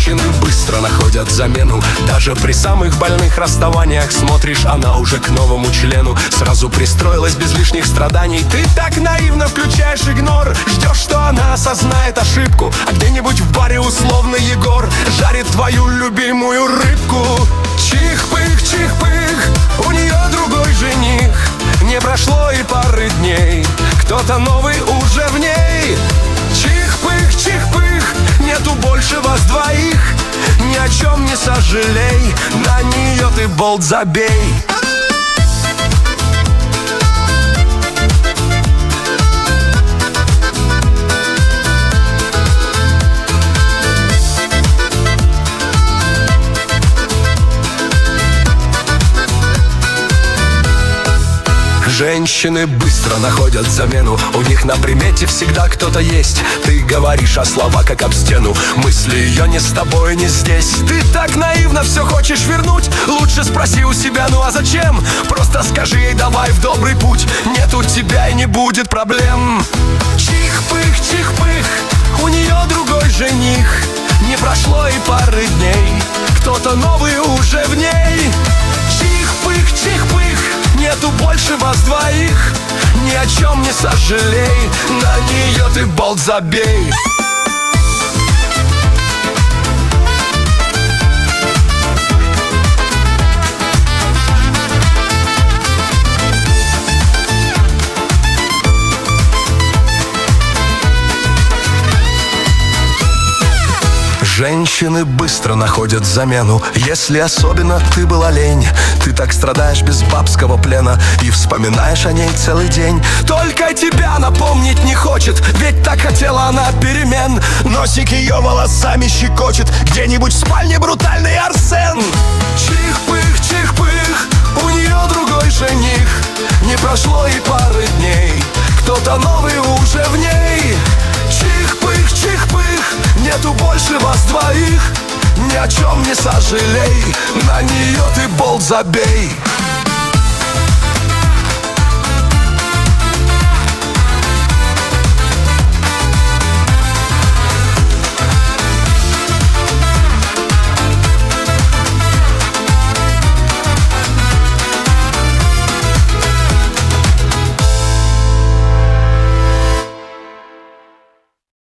Женщины быстро находят замену. Даже при самых больных расставаниях смотришь, она уже к новому члену сразу пристроилась без лишних страданий. Ты так наивно включаешь игнор, ждешь, что она осознает ошибку, а где-нибудь в баре условный Егор жарит твою любимую рыбку. Чих-пых, чих-пых, у нее другой жених. Не прошло и пары дней, кто-то новый уже в ней. Чих-пых, чих-пых, нету больше вас двоих. Ни о чем не сожалей, на нее ты болт забей. Женщины быстро находят замену. У них на примете всегда кто-то есть. Ты говоришь, а слова как об стену. Мысли ее не с тобой, не здесь. Ты так наивно все хочешь вернуть. Лучше спроси у себя, ну а зачем? Просто скажи ей, давай в добрый путь. Нет у тебя и не будет проблем. Чих-пых, чих-пых, у нее другой жених. Не прошло и пары дней, кто-то новый уже в ней. Чих-пых, чих-пых, нету больше вас двоих. Ни о чем не сожалей, на нее ты болт забей. Женщины быстро находят замену. Если особенно ты была лень, ты так страдаешь без бабского плена и вспоминаешь о ней целый день. Только тебя напомнить не хочет, ведь так хотела она перемен. Носик ее волосами щекочет, где-нибудь в спальне брутальный Арсен. Чих-пых, чих-пых, у нее другой жених. Не прошло и пары дней, кто-то новый уже в ней. Чих-пых, чих-пых, нету больше вас двоих. Ни о чем не сожалей, на нее ты болт забей.